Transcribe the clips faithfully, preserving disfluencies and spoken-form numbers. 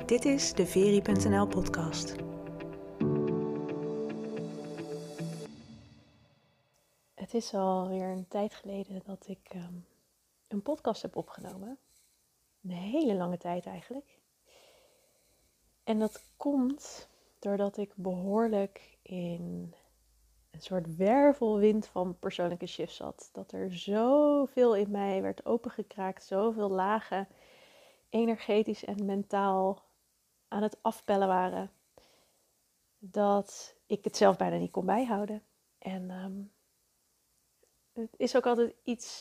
Dit is de Veri punt n l podcast. Het is alweer een tijd geleden dat ik um, een podcast heb opgenomen. Een hele lange tijd eigenlijk. En dat komt doordat ik behoorlijk in een soort wervelwind van persoonlijke shift zat. Dat er zoveel in mij werd opengekraakt, zoveel lagen energetisch en mentaal aan het afpellen waren, dat ik het zelf bijna niet kon bijhouden. En um, het is ook altijd iets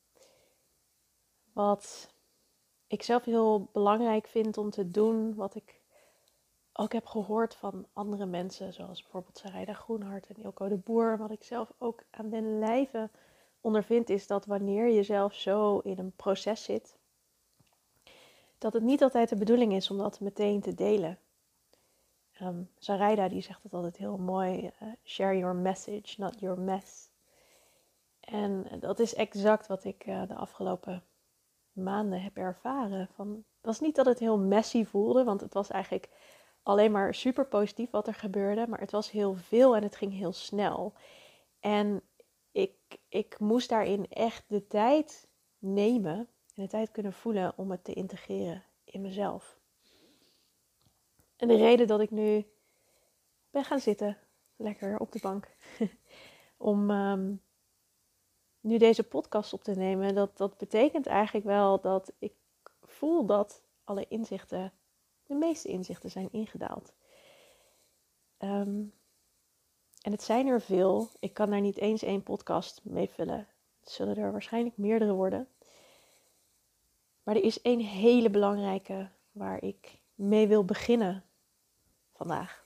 wat ik zelf heel belangrijk vind om te doen, wat ik ook heb gehoord van andere mensen, zoals bijvoorbeeld Sarayda Groenhart en Ilko de Boer. Wat ik zelf ook aan den lijve ondervind, is dat wanneer je zelf zo in een proces zit, dat het niet altijd de bedoeling is om dat meteen te delen. Um, Sarayda die zegt het altijd heel mooi, uh, share your message, not your mess. En dat is exact wat ik uh, de afgelopen maanden heb ervaren. Van, het was niet dat het heel messy voelde, want het was eigenlijk alleen maar super positief wat er gebeurde. Maar het was heel veel en het ging heel snel. En ik, ik moest daarin echt de tijd nemen en de tijd kunnen voelen om het te integreren in mezelf. En de reden dat ik nu ben gaan zitten, lekker op de bank, om um, nu deze podcast op te nemen, dat, dat betekent eigenlijk wel dat ik voel dat alle inzichten, de meeste inzichten zijn ingedaald. Um, en het zijn er veel. Ik kan daar niet eens één podcast mee vullen. Het zullen er waarschijnlijk meerdere worden. Maar er is één hele belangrijke waar ik mee wil beginnen vandaag.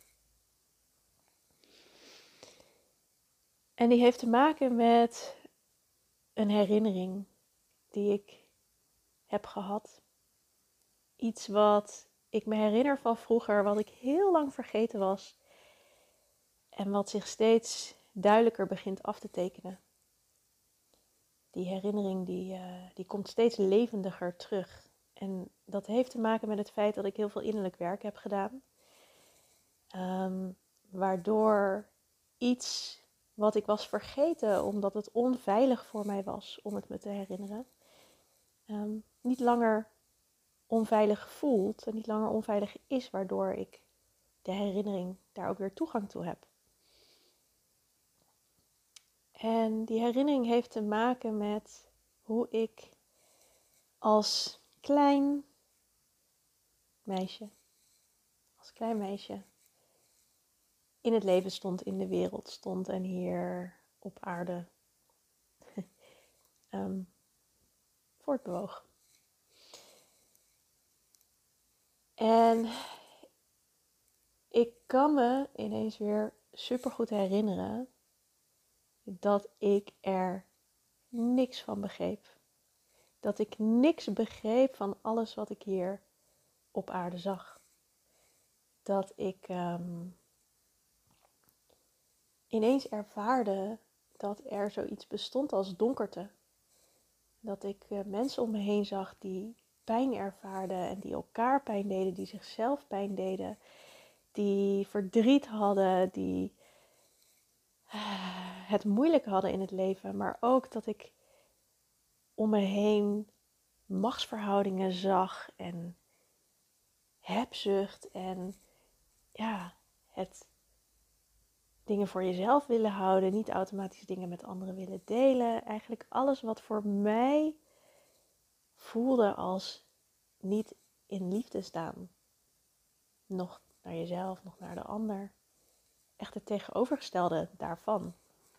En die heeft te maken met een herinnering die ik heb gehad. Iets wat ik me herinner van vroeger, wat ik heel lang vergeten was. En wat zich steeds duidelijker begint af te tekenen. Die herinnering die, uh, die komt steeds levendiger terug. En dat heeft te maken met het feit dat ik heel veel innerlijk werk heb gedaan. Um, waardoor iets wat ik was vergeten, omdat het onveilig voor mij was om het me te herinneren, um, niet langer onveilig voelt en niet langer onveilig is, waardoor ik de herinnering daar ook weer toegang toe heb. En die herinnering heeft te maken met hoe ik als klein meisje, als klein meisje in het leven stond, in de wereld stond en hier op aarde um, voortbewoog. En ik kan me ineens weer supergoed herinneren dat ik er niks van begreep. Dat ik niks begreep van alles wat ik hier op aarde zag. Dat ik um, ineens ervaarde dat er zoiets bestond als donkerte. Dat ik uh, mensen om me heen zag die pijn ervaarden en die elkaar pijn deden, die zichzelf pijn deden, die verdriet hadden, die uh, het moeilijk hadden in het leven. Maar ook dat ik om me heen machtsverhoudingen zag en hebzucht en ja, het dingen voor jezelf willen houden, niet automatisch dingen met anderen willen delen. Eigenlijk alles wat voor mij voelde als niet in liefde staan. Nog naar jezelf, nog naar de ander. Echt het tegenovergestelde daarvan.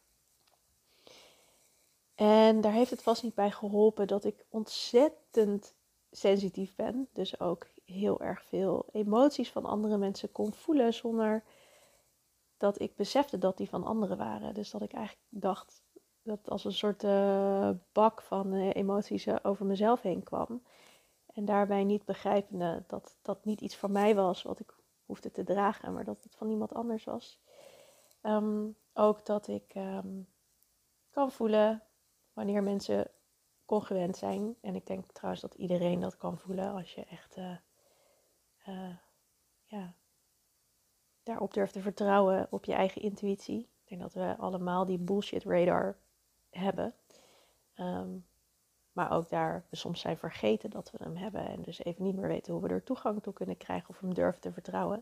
En daar heeft het vast niet bij geholpen dat ik ontzettend sensitief ben. Dus ook heel erg veel emoties van andere mensen kon voelen zonder dat ik besefte dat die van anderen waren. Dus dat ik eigenlijk dacht dat als een soort uh, bak van uh, emoties uh, over mezelf heen kwam. En daarbij niet begrijpende dat dat niet iets van mij was wat ik hoefde te dragen, maar dat het van iemand anders was. Um, ook dat ik um, kan voelen wanneer mensen congruent zijn. En ik denk trouwens dat iedereen dat kan voelen als je echt uh, uh, ja, daarop durft te vertrouwen op je eigen intuïtie. Ik denk dat we allemaal die bullshit radar hebben. Um, maar ook daar we soms zijn vergeten dat we hem hebben. En dus even niet meer weten hoe we er toegang toe kunnen krijgen of hem durven te vertrouwen.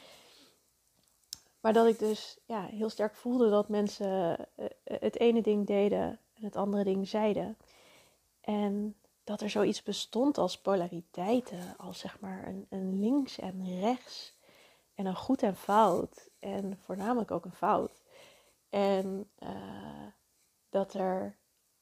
Maar dat ik dus ja, heel sterk voelde dat mensen uh, het ene ding deden en het andere ding zeiden. En dat er zoiets bestond als polariteiten. Als zeg maar een, een links en rechts. En een goed en fout. En voornamelijk ook een fout. En uh, dat er...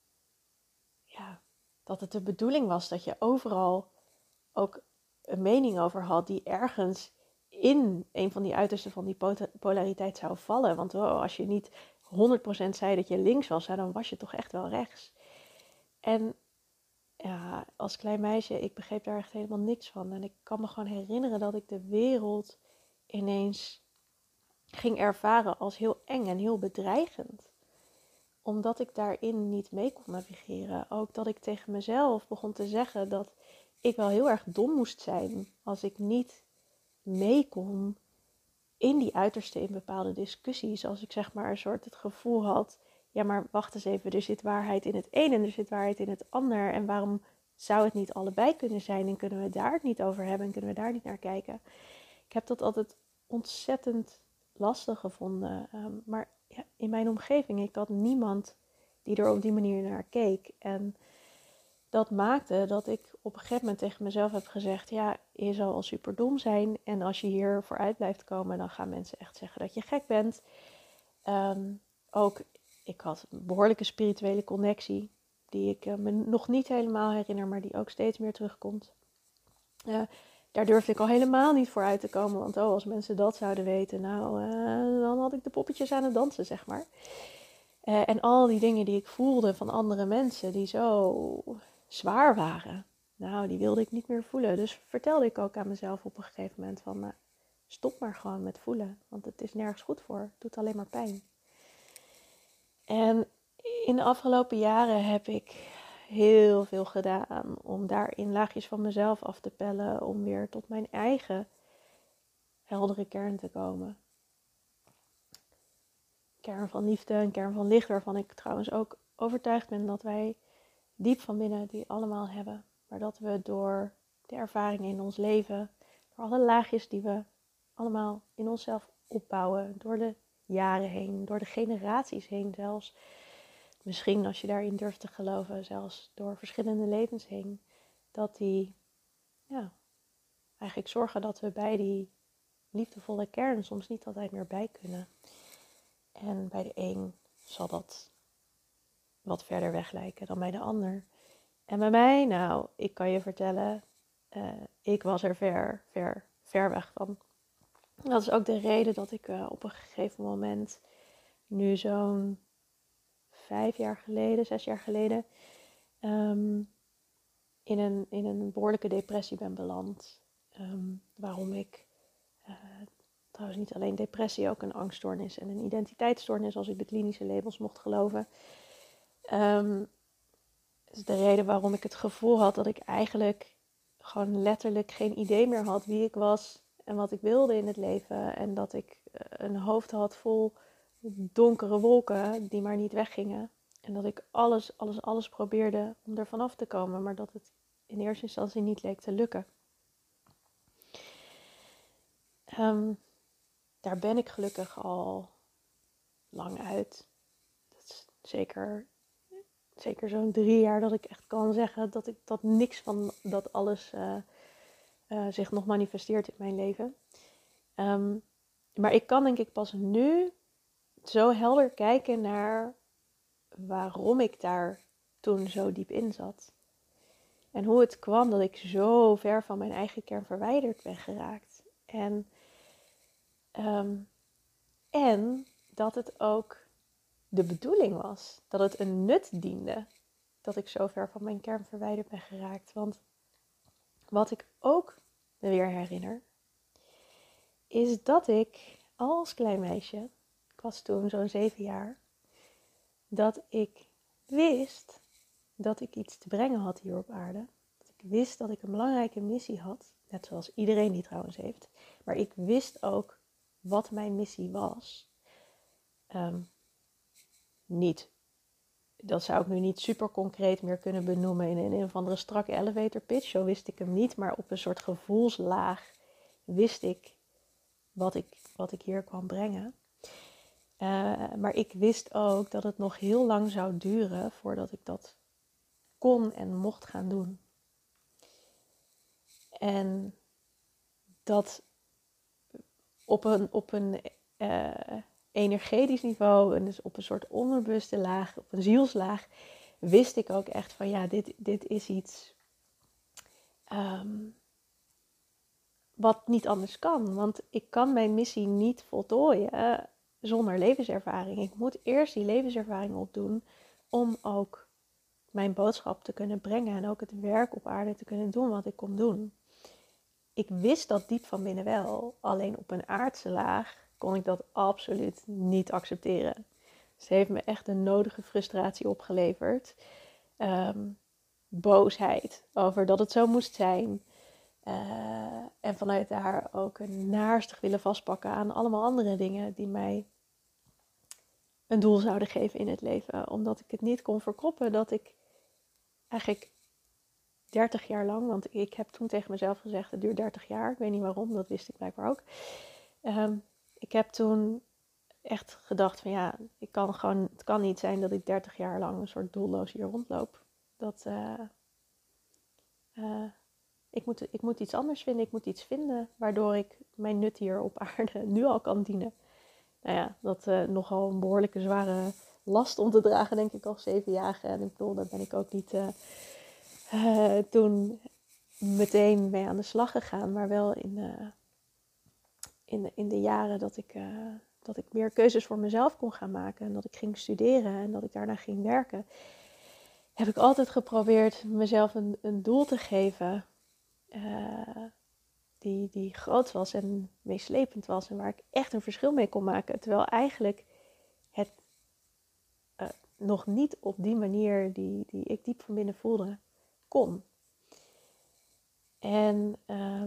Ja, dat het de bedoeling was dat je overal ook een mening over had die ergens in een van die uitersten van die polariteit zou vallen. Want oh, als je niet honderd procent zei dat je links was, dan was je toch echt wel rechts. En ja, als klein meisje, ik begreep daar echt helemaal niks van. En ik kan me gewoon herinneren dat ik de wereld ineens ging ervaren als heel eng en heel bedreigend. Omdat ik daarin niet mee kon navigeren. Ook dat ik tegen mezelf begon te zeggen dat ik wel heel erg dom moest zijn als ik niet mee kon in die uiterste in bepaalde discussies. Als ik zeg maar een soort het gevoel had, ja maar wacht eens even, er zit waarheid in het een en er zit waarheid in het ander. En waarom zou het niet allebei kunnen zijn en kunnen we daar het niet over hebben en kunnen we daar niet naar kijken. Ik heb dat altijd ontzettend lastig gevonden. Um, maar ja, in mijn omgeving, ik had niemand die er op die manier naar keek. En dat maakte dat ik op een gegeven moment tegen mezelf heb gezegd, ja, je zal al superdom zijn. En als je hier vooruit blijft komen, dan gaan mensen echt zeggen dat je gek bent. Um, ook, ik had een behoorlijke spirituele connectie, die ik uh, me nog niet helemaal herinner, maar die ook steeds meer terugkomt. Uh, Daar durfde ik al helemaal niet voor uit te komen. Want oh, als mensen dat zouden weten, nou, uh, dan had ik de poppetjes aan het dansen, zeg maar. Uh, en al die dingen die ik voelde van andere mensen, die zo zwaar waren. Nou, die wilde ik niet meer voelen. Dus vertelde ik ook aan mezelf op een gegeven moment van, uh, stop maar gewoon met voelen. Want het is nergens goed voor. Het doet alleen maar pijn. En in de afgelopen jaren heb ik heel veel gedaan om daarin laagjes van mezelf af te pellen, om weer tot mijn eigen heldere kern te komen. Kern van liefde, een kern van licht, waarvan ik trouwens ook overtuigd ben dat wij diep van binnen die allemaal hebben. Maar dat we door de ervaringen in ons leven, door alle laagjes die we allemaal in onszelf opbouwen, door de jaren heen, door de generaties heen zelfs, misschien als je daarin durft te geloven, zelfs door verschillende levens heen, dat die, ja, eigenlijk zorgen dat we bij die liefdevolle kern soms niet altijd meer bij kunnen. En bij de een zal dat wat verder weg lijken dan bij de ander. En bij mij, nou, ik kan je vertellen, uh, ik was er ver, ver, ver weg van. Dat is ook de reden dat ik uh, op een gegeven moment, nu zo'n vijf jaar geleden, zes jaar geleden, um, in, een, in een behoorlijke depressie ben beland. Um, waarom ik, uh, trouwens niet alleen depressie, ook een angststoornis en een identiteitsstoornis, als ik de klinische labels mocht geloven. Um, dat is de reden waarom ik het gevoel had dat ik eigenlijk gewoon letterlijk geen idee meer had wie ik was en wat ik wilde in het leven. En dat ik uh, een hoofd had vol donkere wolken die maar niet weggingen. En dat ik alles, alles, alles probeerde om er vanaf te komen, maar dat het in eerste instantie niet leek te lukken. Um, daar ben ik gelukkig al lang uit. Dat is zeker, zeker zo'n drie jaar dat ik echt kan zeggen dat, ik, dat niks van dat alles uh, uh, zich nog manifesteert in mijn leven. Um, maar ik kan denk ik pas nu zo helder kijken naar waarom ik daar toen zo diep in zat. En hoe het kwam dat ik zo ver van mijn eigen kern verwijderd ben geraakt. En, um, en dat het ook de bedoeling was. Dat het een nut diende. Dat ik zo ver van mijn kern verwijderd ben geraakt. Want wat ik ook me weer herinner, is dat ik als klein meisje, ik was toen zo'n zeven jaar, dat ik wist dat ik iets te brengen had hier op aarde. Dat ik wist dat ik een belangrijke missie had. Net zoals iedereen die trouwens heeft. Maar ik wist ook wat mijn missie was. Um, niet. Dat zou ik nu niet super concreet meer kunnen benoemen in een, een of andere strakke elevator pitch. Zo wist ik hem niet. Maar op een soort gevoelslaag wist ik wat ik, wat ik hier kwam brengen. Uh, maar ik wist ook dat het nog heel lang zou duren voordat ik dat kon en mocht gaan doen. En dat op een, op een uh, energetisch niveau, en dus op een soort onderbewuste laag, op een zielslaag, wist ik ook echt van ja, dit, dit is iets um, wat niet anders kan. Want ik kan mijn missie niet voltooien zonder levenservaring. Ik moet eerst die levenservaring opdoen om ook mijn boodschap te kunnen brengen en ook het werk op aarde te kunnen doen wat ik kom doen. Ik wist dat diep van binnen wel, alleen op een aardse laag kon ik dat absoluut niet accepteren. Dus het heeft me echt een nodige frustratie opgeleverd. Um, boosheid over dat het zo moest zijn. Uh, en vanuit daar ook een naarstig willen vastpakken aan allemaal andere dingen die mij een doel zouden geven in het leven. Omdat ik het niet kon verkroppen dat ik eigenlijk dertig jaar lang, want ik heb toen tegen mezelf gezegd, het duurt dertig jaar. Ik weet niet waarom, dat wist ik blijkbaar ook. Um, ik heb toen echt gedacht van ja, ik kan gewoon, het kan niet zijn dat ik dertig jaar lang een soort doelloos hier rondloop. Dat, uh, uh, ik, moet, ik moet iets anders vinden, ik moet iets vinden waardoor ik mijn nut hier op aarde nu al kan dienen. Nou ja, dat uh, nogal een behoorlijke zware last om te dragen, denk ik, als zevenjarige. En ik bedoel, daar ben ik ook niet uh, uh, toen meteen mee aan de slag gegaan, maar wel in, uh, in, de, in de jaren dat ik, uh, dat ik meer keuzes voor mezelf kon gaan maken en dat ik ging studeren en dat ik daarna ging werken, heb ik altijd geprobeerd mezelf een, een doel te geven uh, die, die groot was en meeslepend was en waar ik echt een verschil mee kon maken. Terwijl eigenlijk het uh, nog niet op die manier die, die ik diep van binnen voelde, kon. En uh,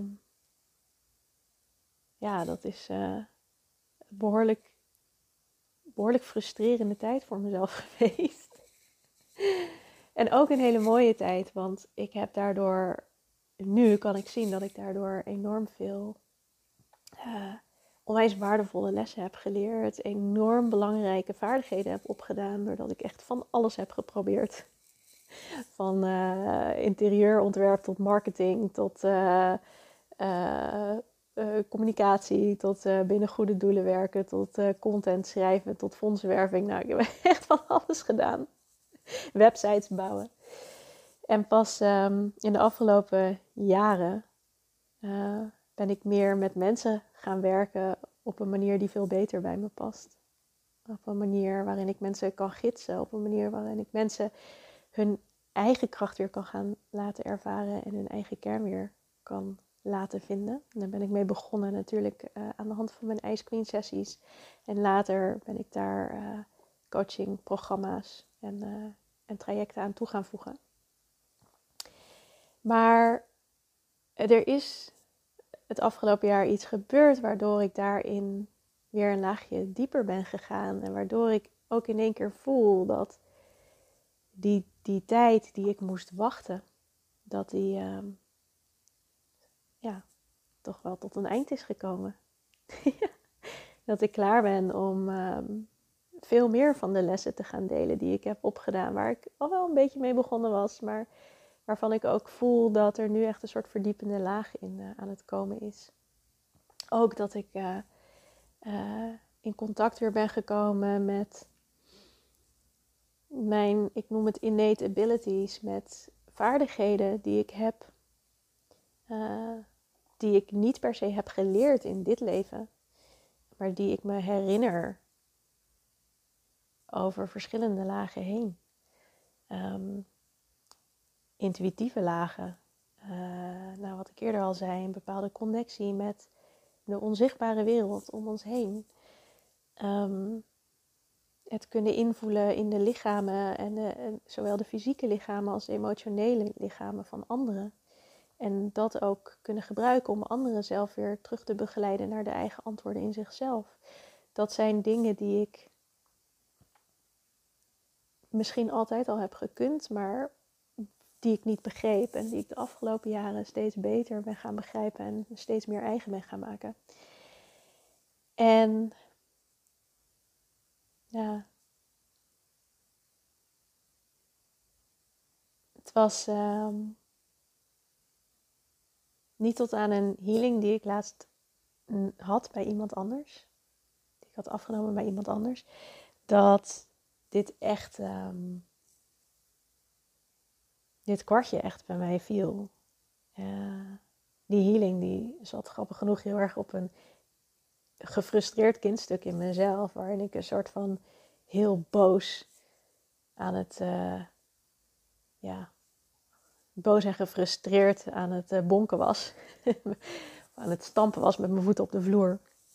ja, dat is uh, behoorlijk, behoorlijk frustrerende tijd voor mezelf geweest. En ook een hele mooie tijd, want ik heb daardoor, nu kan ik zien dat ik daardoor enorm veel uh, onwijs waardevolle lessen heb geleerd. Enorm belangrijke vaardigheden heb opgedaan, doordat ik echt van alles heb geprobeerd. Van uh, interieurontwerp tot marketing, tot uh, uh, uh, communicatie, tot uh, binnen goede doelen werken, tot uh, content schrijven, tot fondsenwerving. Nou, ik heb echt van alles gedaan. Websites bouwen. En pas um, in de afgelopen jaren uh, ben ik meer met mensen gaan werken op een manier die veel beter bij me past. Op een manier waarin ik mensen kan gidsen. Op een manier waarin ik mensen hun eigen kracht weer kan gaan laten ervaren en hun eigen kern weer kan laten vinden. En daar ben ik mee begonnen natuurlijk uh, aan de hand van mijn Ice Queen sessies. En later ben ik daar uh, coaching, programma's en, uh, en trajecten aan toe gaan voegen. Maar er is het afgelopen jaar iets gebeurd waardoor ik daarin weer een laagje dieper ben gegaan. En waardoor ik ook in één keer voel dat die, die tijd die ik moest wachten, dat die uh, ja, toch wel tot een eind is gekomen. Dat ik klaar ben om uh, veel meer van de lessen te gaan delen die ik heb opgedaan. Waar ik al wel een beetje mee begonnen was, maar waarvan ik ook voel dat er nu echt een soort verdiepende laag in uh, aan het komen is. Ook dat ik uh, uh, in contact weer ben gekomen met mijn, ik noem het innate abilities, met vaardigheden die ik heb, uh, die ik niet per se heb geleerd in dit leven, maar die ik me herinner over verschillende lagen heen. Um, intuïtieve lagen, uh, nou wat ik eerder al zei, een bepaalde connectie met de onzichtbare wereld om ons heen. Um, het kunnen invoelen in de lichamen, en, de, en zowel de fysieke lichamen als de emotionele lichamen van anderen. En dat ook kunnen gebruiken om anderen zelf weer terug te begeleiden naar de eigen antwoorden in zichzelf. Dat zijn dingen die ik misschien altijd al heb gekund, maar die ik niet begreep. En die ik de afgelopen jaren steeds beter ben gaan begrijpen en steeds meer eigen ben gaan maken. En ja, het was um, niet tot aan een healing die ik laatst had bij iemand anders. Die ik had afgenomen bij iemand anders. Dat dit echt, um, dit kwartje echt bij mij viel. Uh, die healing die zat grappig genoeg heel erg op een gefrustreerd kindstuk in mezelf. Waarin ik een soort van heel boos aan het, uh, ja, boos en gefrustreerd aan het uh, bonken was. aan het stampen was met mijn voeten op de vloer.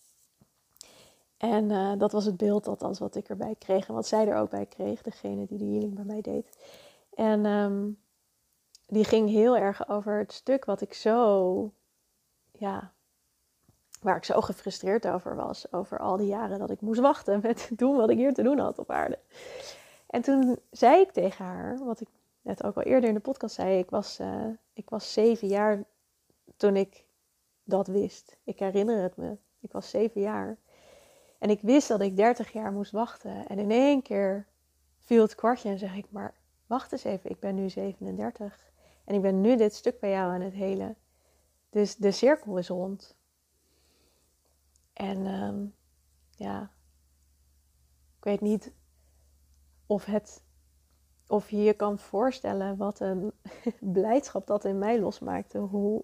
En uh, dat was het beeld althans wat ik erbij kreeg. En wat zij er ook bij kreeg. Degene die de healing bij mij deed. En um, die ging heel erg over het stuk wat ik zo... Ja, waar ik zo gefrustreerd over was. Over al die jaren dat ik moest wachten met doen wat ik hier te doen had op aarde. En toen zei ik tegen haar, wat ik net ook al eerder in de podcast zei. Ik was, uh, ik was zeven jaar toen ik dat wist. Ik herinner het me. Ik was zeven jaar. En ik wist dat ik dertig jaar moest wachten. En in één keer viel het kwartje en zeg ik, maar wacht eens even, ik ben nu zevenendertig. En ik ben nu dit stuk bij jou aan het helen. Dus de cirkel is rond. En um, ja, ik weet niet of, het, of je je kan voorstellen wat een blijdschap dat in mij losmaakte. Hoe,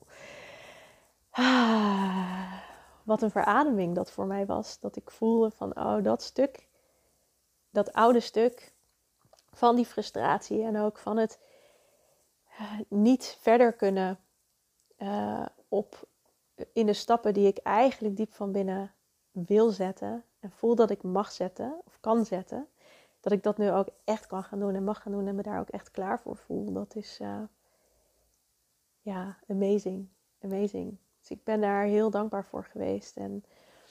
ah, wat een verademing dat voor mij was. Dat ik voelde van, oh, dat stuk, dat oude stuk van die frustratie en ook van het uh, niet verder kunnen uh, op, in de stappen die ik eigenlijk diep van binnen wil zetten en voel dat ik mag zetten of kan zetten, dat ik dat nu ook echt kan gaan doen en mag gaan doen en me daar ook echt klaar voor voel. Dat is uh, ja, amazing, amazing. Dus ik ben daar heel dankbaar voor geweest en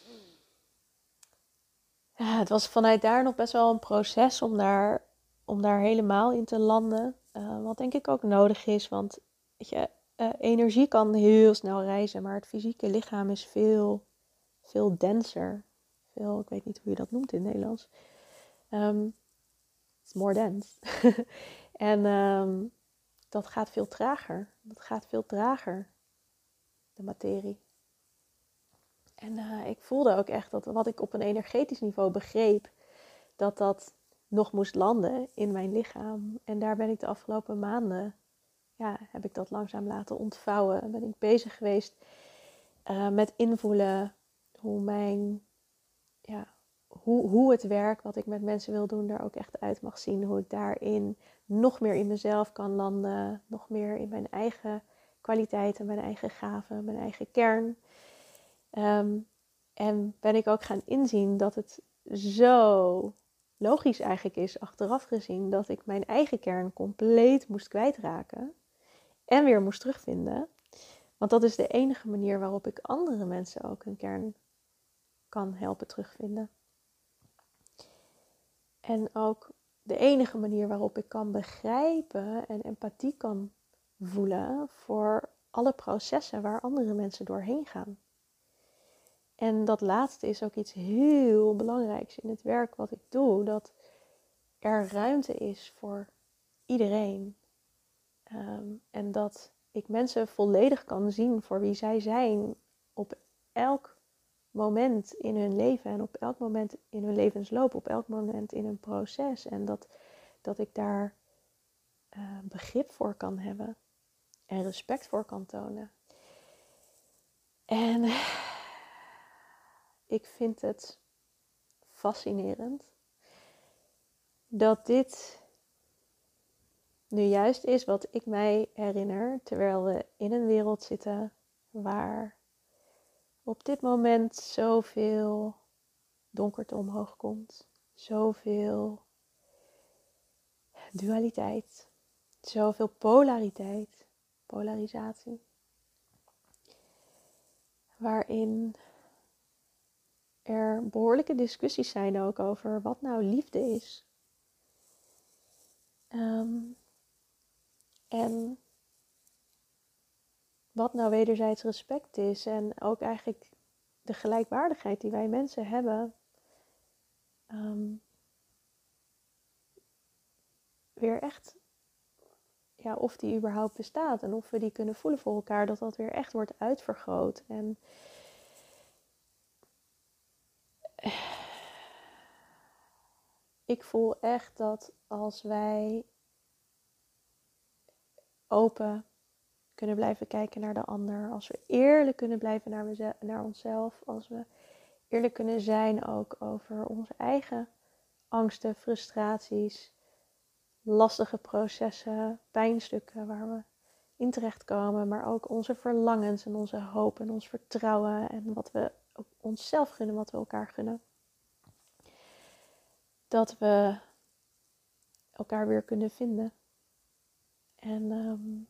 ja, het was vanuit daar nog best wel een proces om daar, om daar helemaal in te landen. Uh, wat denk ik ook nodig is, want weet je, uh, energie kan heel snel reizen, maar het fysieke lichaam is veel, veel denser. Veel, ik weet niet hoe je dat noemt in het Nederlands. Um, it's more dense. en um, dat gaat veel trager. Dat gaat veel trager, de materie. En uh, ik voelde ook echt dat wat ik op een energetisch niveau begreep, dat dat nog moest landen in mijn lichaam. En daar ben ik de afgelopen maanden, ja, heb ik dat langzaam laten ontvouwen. En ben ik bezig geweest uh, met invoelen hoe mijn, ja, hoe, hoe het werk wat ik met mensen wil doen er ook echt uit mag zien. Hoe ik daarin nog meer in mezelf kan landen. Nog meer in mijn eigen kwaliteiten, mijn eigen gaven, mijn eigen kern. Um, en ben ik ook gaan inzien dat het zo logisch eigenlijk is, achteraf gezien, dat ik mijn eigen kern compleet moest kwijtraken en weer moest terugvinden. Want dat is de enige manier waarop ik andere mensen ook hun kern kan helpen terugvinden. En ook de enige manier waarop ik kan begrijpen en empathie kan voelen voor alle processen waar andere mensen doorheen gaan. En dat laatste is ook iets heel belangrijks in het werk wat ik doe. Dat er ruimte is voor iedereen. Um, en dat ik mensen volledig kan zien voor wie zij zijn op elk moment in hun leven. En op elk moment in hun levensloop. Op elk moment in hun proces. En dat, dat ik daar uh, begrip voor kan hebben. En respect voor kan tonen. En ik vind het fascinerend dat dit nu juist is wat ik mij herinner terwijl we in een wereld zitten waar op dit moment zoveel donkerte omhoog komt, zoveel dualiteit, zoveel polariteit, polarisatie. waarin er behoorlijke discussies zijn ook over wat nou liefde is. Um, en wat nou wederzijds respect is. En ook eigenlijk de gelijkwaardigheid die wij mensen hebben. Um, weer echt, ja, of die überhaupt bestaat. En of we die kunnen voelen voor elkaar. Dat dat weer echt wordt uitvergroot. En ik voel echt dat als wij open kunnen blijven kijken naar de ander. Als we eerlijk kunnen blijven naar, we, naar onszelf. Als we eerlijk kunnen zijn ook over onze eigen angsten, frustraties, lastige processen, pijnstukken waar we in terechtkomen. Maar ook onze verlangens en onze hoop en ons vertrouwen. En wat we ook onszelf gunnen, wat we elkaar gunnen. Dat we elkaar weer kunnen vinden. En um,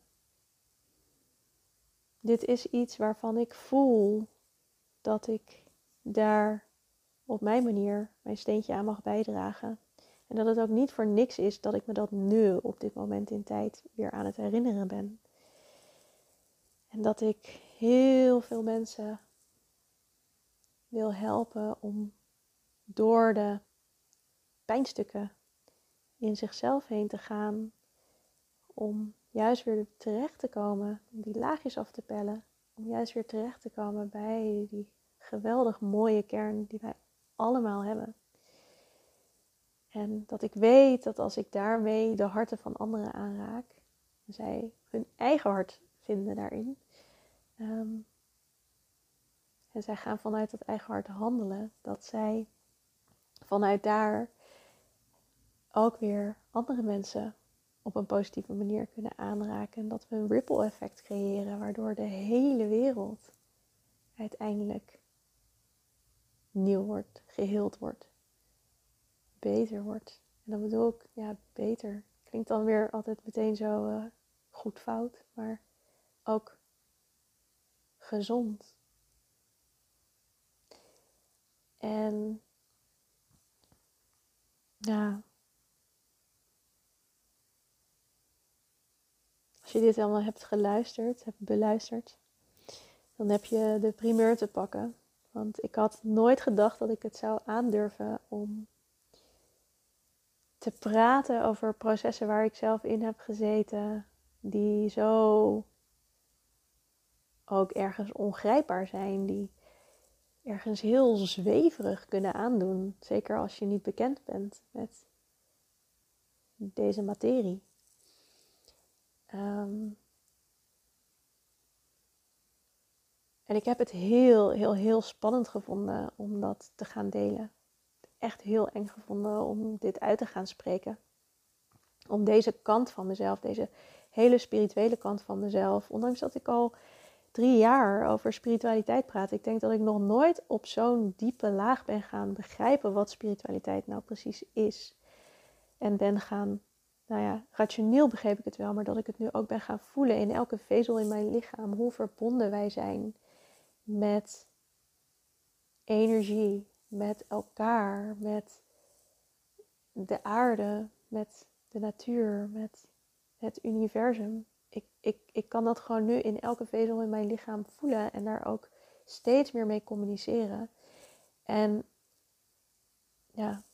dit is iets waarvan ik voel dat ik daar op mijn manier mijn steentje aan mag bijdragen. En dat het ook niet voor niks is dat ik me dat nu op dit moment in tijd weer aan het herinneren ben. En dat ik heel veel mensen wil helpen om door de pijnstukken in zichzelf heen te gaan. Om juist weer terecht te komen, om die laagjes af te pellen. Om juist weer terecht te komen bij die geweldig mooie kern die wij allemaal hebben. En dat ik weet dat als ik daarmee de harten van anderen aanraak, en zij hun eigen hart vinden daarin, um, en zij gaan vanuit dat eigen hart handelen, dat zij vanuit daar ook weer andere mensen op een positieve manier kunnen aanraken. En dat we een ripple effect creëren, waardoor de hele wereld uiteindelijk nieuw wordt, geheeld wordt, beter wordt. En dan bedoel ik, ja, beter. Klinkt dan weer altijd meteen zo uh, goed fout, maar ook gezond. En ja, als je dit allemaal hebt geluisterd, hebt beluisterd, dan heb je de primeur te pakken. Want ik had nooit gedacht dat ik het zou aandurven om te praten over processen waar ik zelf in heb gezeten, die zo ook ergens ongrijpbaar zijn, die ergens heel zweverig kunnen aandoen. Zeker als je niet bekend bent met deze materie. Um, en ik heb het heel, heel, heel spannend gevonden om dat te gaan delen. Echt heel eng gevonden om dit uit te gaan spreken. Om deze kant van mezelf, deze hele spirituele kant van mezelf, ondanks dat ik al drie jaar over spiritualiteit praat. Ik denk dat ik nog nooit op zo'n diepe laag ben gaan begrijpen wat spiritualiteit nou precies is. En ben gaan, nou ja, rationeel begreep ik het wel, maar dat ik het nu ook ben gaan voelen in elke vezel in mijn lichaam. Hoe verbonden wij zijn met energie, met elkaar, met de aarde, met de natuur, met het universum. Ik, ik, ik kan dat gewoon nu in elke vezel in mijn lichaam voelen en daar ook steeds meer mee communiceren. En ja,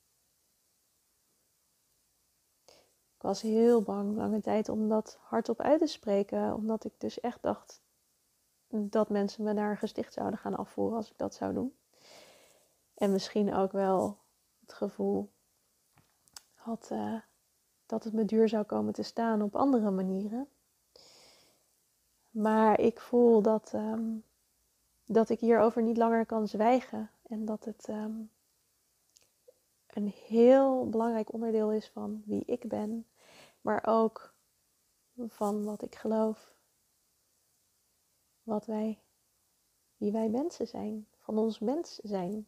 ik was heel bang lange tijd om dat hardop uit te spreken, omdat ik dus echt dacht dat mensen me naar een gesticht zouden gaan afvoeren als ik dat zou doen. En misschien ook wel het gevoel had uh, dat het me duur zou komen te staan op andere manieren. Maar ik voel dat, um, dat ik hierover niet langer kan zwijgen. En dat het um, een heel belangrijk onderdeel is van wie ik ben. Maar ook van wat ik geloof. Wat wij, wie wij mensen zijn. Van ons mens zijn.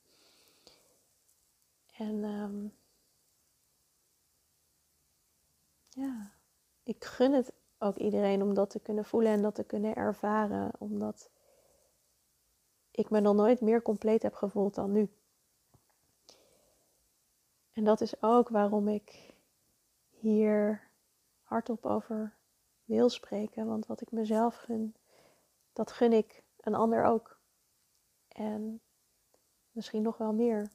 En um, ja, ik gun het ook iedereen om dat te kunnen voelen en dat te kunnen ervaren. Om dat ik me nog nooit meer compleet heb gevoeld dan nu. En dat is ook waarom ik hier hardop over wil spreken. Want wat ik mezelf gun, dat gun ik een ander ook. En misschien nog wel meer.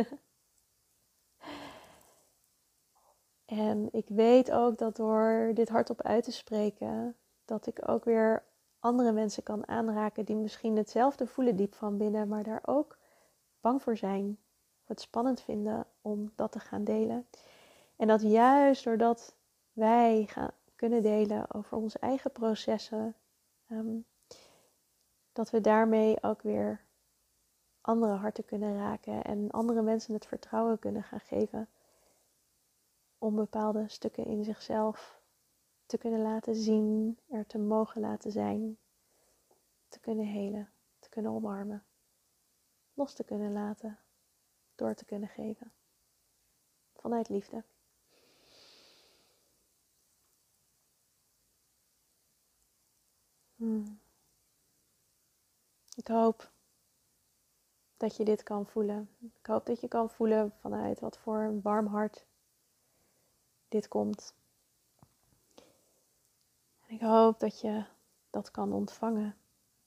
En ik weet ook dat door dit hardop uit te spreken, dat ik ook weer andere mensen kan aanraken die misschien hetzelfde voelen diep van binnen, maar daar ook bang voor zijn, of het spannend vinden om dat te gaan delen. En dat juist doordat wij gaan kunnen delen over onze eigen processen, um, dat we daarmee ook weer andere harten kunnen raken en andere mensen het vertrouwen kunnen gaan geven om bepaalde stukken in zichzelf te kunnen laten zien, er te mogen laten zijn, te kunnen helen, te kunnen omarmen, los te kunnen laten, door te kunnen geven. Vanuit liefde. Hmm. Ik hoop dat je dit kan voelen. Ik hoop dat je kan voelen vanuit wat voor een warm hart dit komt. En ik hoop dat je dat kan ontvangen.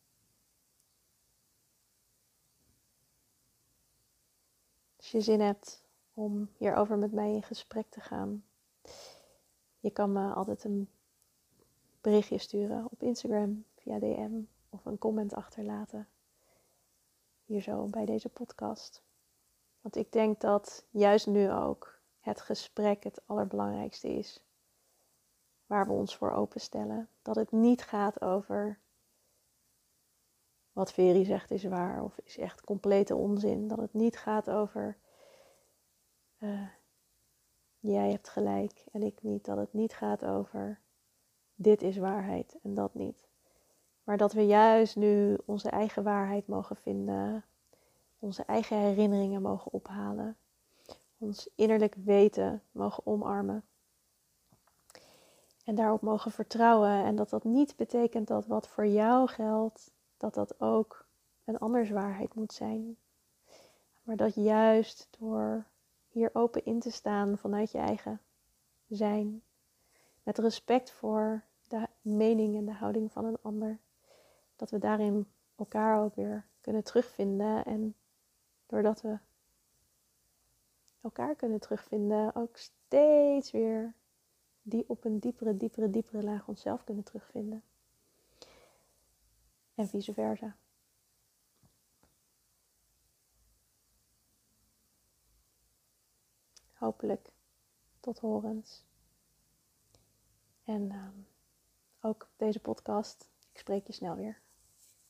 Als je zin hebt om hierover met mij in gesprek te gaan, je kan me altijd een berichtje sturen op Instagram via D M of een comment achterlaten. Hier zo bij deze podcast. Want ik denk dat juist nu ook het gesprek het allerbelangrijkste is. Waar we ons voor openstellen. Dat het niet gaat over wat Veri zegt is waar of is echt complete onzin. Dat het niet gaat over uh, jij hebt gelijk en ik niet. Dat het niet gaat over dit is waarheid en dat niet. Maar dat we juist nu onze eigen waarheid mogen vinden. Onze eigen herinneringen mogen ophalen. Ons innerlijk weten mogen omarmen. En daarop mogen vertrouwen. En dat dat niet betekent dat wat voor jou geldt, dat dat ook een anders waarheid moet zijn. Maar dat juist door hier open in te staan vanuit je eigen zijn. Met respect voor de mening en de houding van een ander. Dat we daarin elkaar ook weer kunnen terugvinden. En doordat we elkaar kunnen terugvinden, ook steeds weer die op een diepere, diepere, diepere laag onszelf kunnen terugvinden. En vice versa. Hopelijk tot horens. En um, ook deze podcast. Ik spreek je snel weer.